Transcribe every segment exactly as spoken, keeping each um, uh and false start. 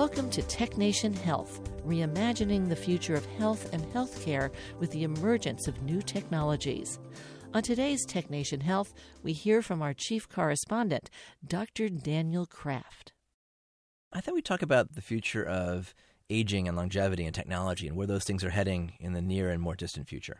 Welcome to TechNation Health, reimagining the future of health and healthcare with the emergence of new technologies. On today's TechNation Health, we hear from our chief correspondent, Doctor Daniel Kraft. I thought we'd talk about the future of aging and longevity and technology and where those things are heading in the near and more distant future.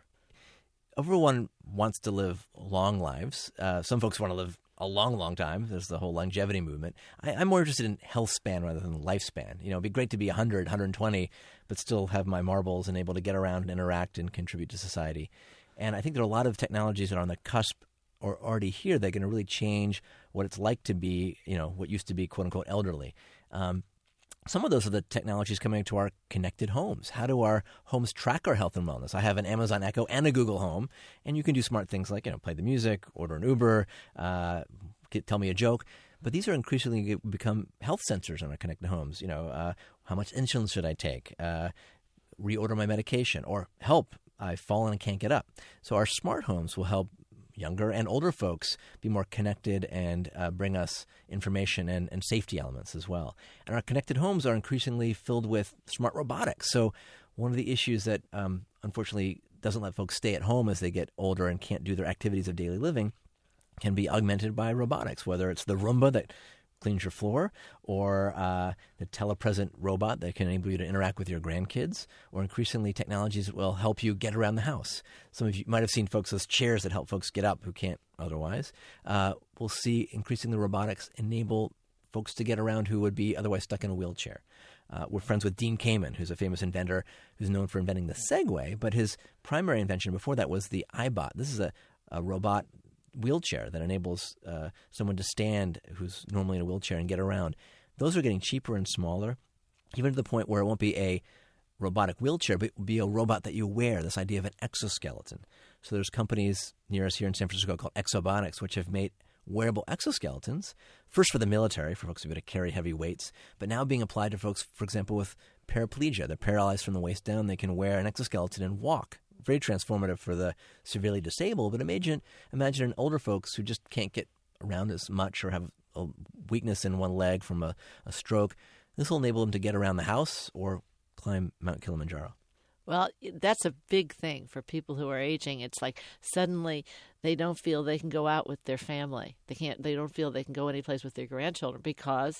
Everyone wants to live long lives. Uh, some folks want to live a long, long time. There's the whole longevity movement. I, I'm more interested in health span rather than lifespan. You know, it'd be great to be one hundred, one hundred twenty, but still have my marbles and able to get around and interact and contribute to society. And I think there are a lot of technologies that are on the cusp or already here that are going to really change what it's like to be, you know, what used to be, quote unquote, elderly. Um, Some of those are the technologies coming to our connected homes. How do our homes track our health and wellness? I have an Amazon Echo and a Google Home, and you can do smart things like, you know, play the music, order an Uber, uh, get, tell me a joke. But these are increasingly going to become health sensors in our connected homes. You know, uh, how much insulin should I take? Uh, reorder my medication, or help, I've fallen and can't get up. So our smart homes will help younger and older folks be more connected and uh, bring us information and, and safety elements as well. And our connected homes are increasingly filled with smart robotics. So one of the issues that um, unfortunately doesn't let folks stay at home as they get older and can't do their activities of daily living can be augmented by robotics, whether it's the Roomba that cleans your floor, or uh, the telepresent robot that can enable you to interact with your grandkids, or increasingly technologies that will help you get around the house. Some of you might have seen folks, those chairs that help folks get up who can't otherwise. Uh, we'll see increasingly robotics enable folks to get around who would be otherwise stuck in a wheelchair. Uh, we're friends with Dean Kamen, who's a famous inventor who's known for inventing the Segway, but his primary invention before that was the iBot. This is a, a robot wheelchair that enables uh, someone to stand who's normally in a wheelchair and get around. Those are getting cheaper and smaller, even to the point where it won't be a robotic wheelchair, but it will be a robot that you wear, this idea of an exoskeleton. So there's companies near us here in San Francisco called Exobotics, which have made wearable exoskeletons, first for the military, for folks who are going to carry heavy weights, but now being applied to folks, for example, with paraplegia. They're paralyzed from the waist down. They can wear an exoskeleton and walk. Very transformative for the severely disabled, but imagine imagine an older folks who just can't get around as much or have a weakness in one leg from a, a stroke. This will enable them to get around the house or climb Mount Kilimanjaro. Well, that's a big thing for people who are aging. It's like suddenly they don't feel they can go out with their family. They can't. They don't feel they can go any place with their grandchildren because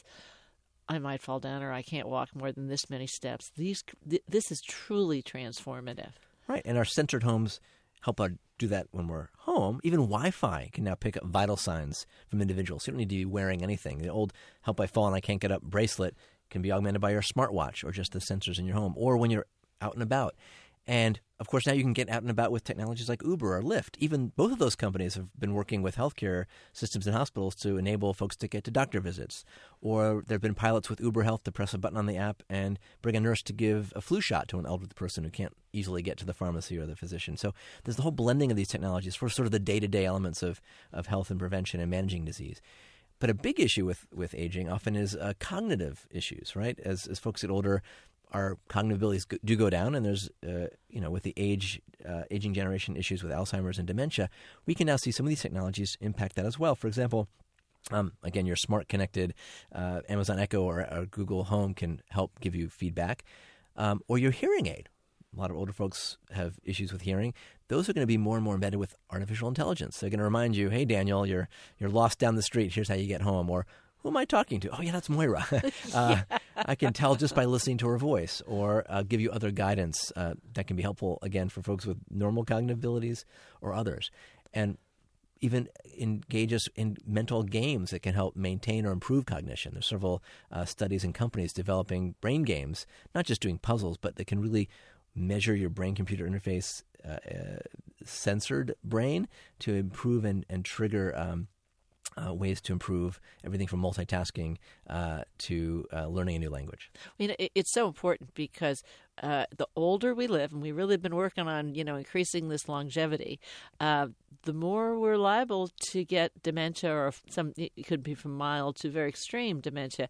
I might fall down or I can't walk more than this many steps. These th- this is truly transformative. Right, and our centered homes help us do that when we're home. Even Wi-Fi can now pick up vital signs from individuals. You don't need to be wearing anything. The old help I fall and I can't get up bracelet can be augmented by your smartwatch or just the sensors in your home, or when you're out and about. And, of course, now you can get out and about with technologies like Uber or Lyft. Even both of those companies have been working with healthcare systems and hospitals to enable folks to get to doctor visits. Or there have been pilots with Uber Health to press a button on the app and bring a nurse to give a flu shot to an elderly person who can't easily get to the pharmacy or the physician. So there's the whole blending of these technologies for sort of the day-to-day elements of, of health and prevention and managing disease. But a big issue with, with aging often is uh, cognitive issues, right? As, as folks get older, our cognitive abilities do go down, and there's, uh, you know, with the age, uh, aging generation issues with Alzheimer's and dementia, we can now see some of these technologies impact that as well. For example, um, again, your smart connected uh, Amazon Echo or, or Google Home can help give you feedback, um, or your hearing aid. A lot of older folks have issues with hearing. Those are going to be more and more embedded with artificial intelligence. They're going to remind you, hey, Daniel, you're you're lost down the street. Here's how you get home. Or, who am I talking to? Oh, yeah, that's Moira. uh, yeah. I can tell just by listening to her voice, or uh, give you other guidance uh, that can be helpful, again, for folks with normal cognitive abilities or others. And even engage us in mental games that can help maintain or improve cognition. There's several uh, studies and companies developing brain games, not just doing puzzles, but that can really measure your brain-computer interface uh, uh, censored brain to improve and, and trigger um, Uh, ways to improve everything from multitasking uh, to uh, learning a new language. I mean, it, it's so important because uh, the older we live, and we've really been working on, you know, increasing this longevity, uh, the more we're liable to get dementia, or some, it could be from mild to very extreme dementia.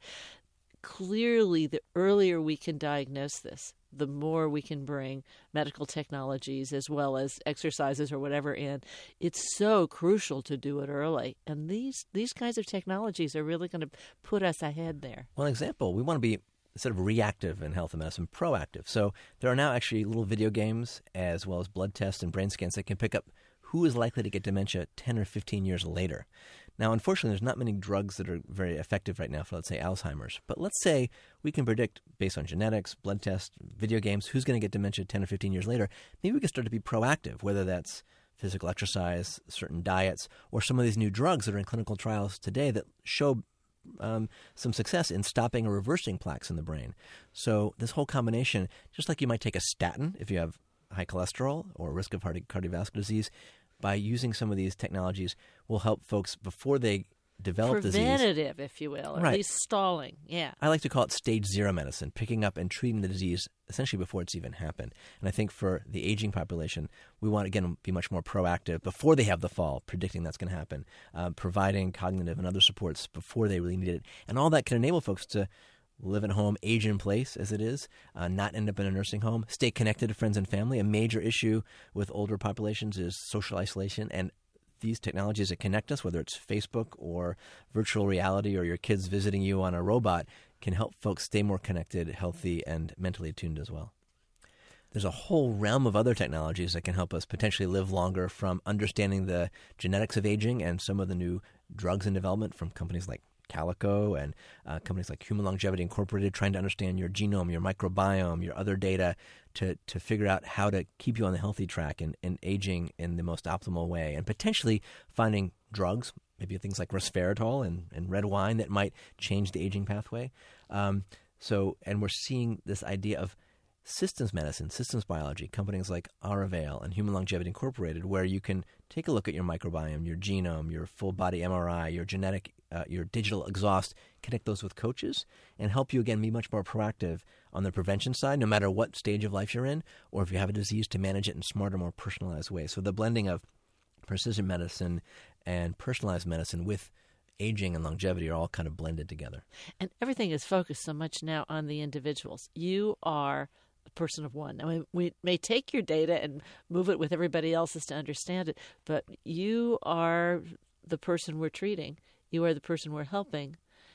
Clearly, the earlier we can diagnose this, the more we can bring medical technologies as well as exercises or whatever in. It's so crucial to do it early. And these, these kinds of technologies are really going to put us ahead there. One example, we want to be instead of reactive in health and medicine, proactive. So there are now actually little video games as well as blood tests and brain scans that can pick up who is likely to get dementia ten or fifteen years later. Now, unfortunately, there's not many drugs that are very effective right now for, let's say, Alzheimer's. But let's say we can predict, based on genetics, blood tests, video games, who's going to get dementia ten or fifteen years later. Maybe we can start to be proactive, whether that's physical exercise, certain diets, or some of these new drugs that are in clinical trials today that show um, some success in stopping or reversing plaques in the brain. So this whole combination, just like you might take a statin if you have high cholesterol or risk of heart- cardiovascular disease, by using some of these technologies will help folks before they develop disease. Preventative, if you will, or Right. at least stalling. Yeah. I like to call it stage zero medicine, picking up and treating the disease essentially before it's even happened. And I think for the aging population, we want to, again, be much more proactive before they have the fall, predicting that's going to happen, uh, providing cognitive and other supports before they really need it. And all that can enable folks to live at home, age in place as it is, uh, not end up in a nursing home, stay connected to friends and family. A major issue with older populations is social isolation, and these technologies that connect us, whether it's Facebook or virtual reality or your kids visiting you on a robot, can help folks stay more connected, healthy, and mentally attuned as well. There's a whole realm of other technologies that can help us potentially live longer, from understanding the genetics of aging and some of the new drugs in development from companies like Calico and uh, companies like Human Longevity Incorporated, trying to understand your genome, your microbiome, your other data to to figure out how to keep you on the healthy track and, and aging in the most optimal way, and potentially finding drugs, maybe things like resveratrol and, and red wine that might change the aging pathway. Um, so, and we're seeing this idea of systems medicine, systems biology, companies like Aravale and Human Longevity Incorporated, where you can take a look at your microbiome, your genome, your full body M R I, your genetic, uh, your digital exhaust, connect those with coaches, and help you, again, be much more proactive on the prevention side, no matter what stage of life you're in, or if you have a disease, to manage it in smarter, more personalized ways. So the blending of precision medicine and personalized medicine with aging and longevity are all kind of blended together. And everything is focused so much now on the individuals. You are a person of one. I mean, we may take your data and move it with everybody else's to understand it, but you are the person we're treating. You are the person we're helping.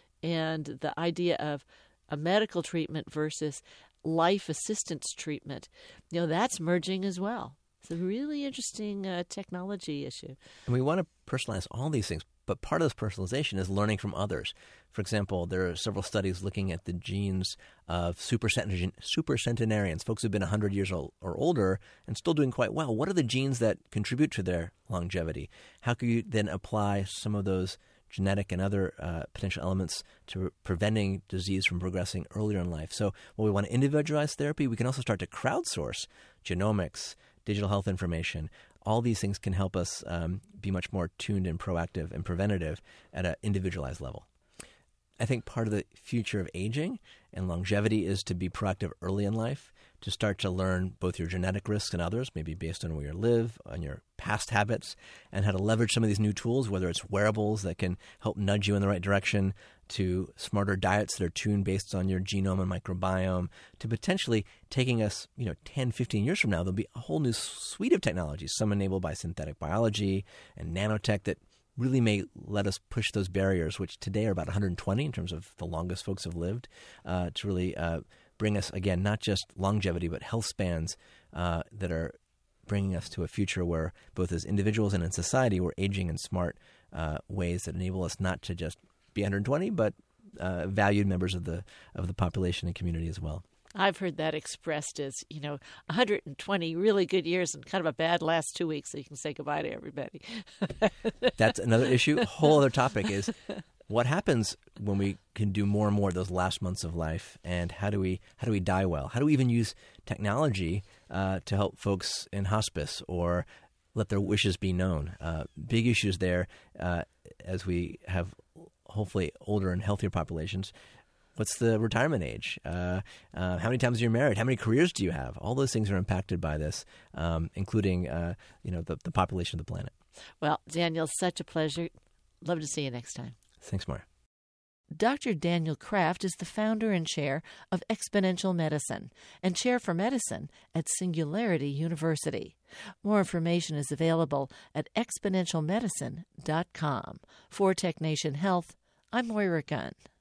And the idea of a medical treatment versus life assistance treatment, you know, that's merging as well. It's a really interesting uh, technology issue. And we want to personalize all these things, but part of this personalization is learning from others. For example, there are several studies looking at the genes of supercenten- supercentenarians, folks who've been one hundred years old or older and still doing quite well. What are the genes that contribute to their longevity? How can you then apply some of those genetic and other uh, potential elements to re- preventing disease from progressing earlier in life? So while we want to individualize therapy, we can also start to crowdsource genomics, digital health information. All these things can help us um, be much more tuned and proactive and preventative at an individualized level. I think part of the future of aging and longevity is to be proactive early in life, to start to learn both your genetic risks and others, maybe based on where you live, on your past habits, and how to leverage some of these new tools, whether it's wearables that can help nudge you in the right direction, to smarter diets that are tuned based on your genome and microbiome, to potentially taking us, you know, ten, fifteen years from now, there'll be a whole new suite of technologies, some enabled by synthetic biology and nanotech, that really may let us push those barriers, which today are about one hundred twenty in terms of the longest folks have lived, uh, to really uh, bring us, again, not just longevity, but health spans uh, that are bringing us to a future where both as individuals and in society, we're aging in smart uh, ways that enable us not to just be one hundred twenty, but uh, valued members of the of the population and community as well. I've heard that expressed as, you know, one hundred twenty really good years and kind of a bad last two weeks so you can say goodbye to everybody. That's another issue. A whole other topic is what happens when we can do more and more of those last months of life, and how do we how do we die well? How do we even use technology uh, to help folks in hospice or let their wishes be known? Uh, big issues there uh, as we have hopefully older and healthier populations. What's the retirement age? Uh, uh, how many times are you married? How many careers do you have? All those things are impacted by this, um, including uh, you know the, the population of the planet. Well, Daniel, such a pleasure. Love to see you next time. Thanks, Maura. Doctor Daniel Kraft is the founder and chair of Exponential Medicine and chair for medicine at Singularity University. More information is available at exponential medicine dot com. For Tech Nation Health, I'm Moira Gunn.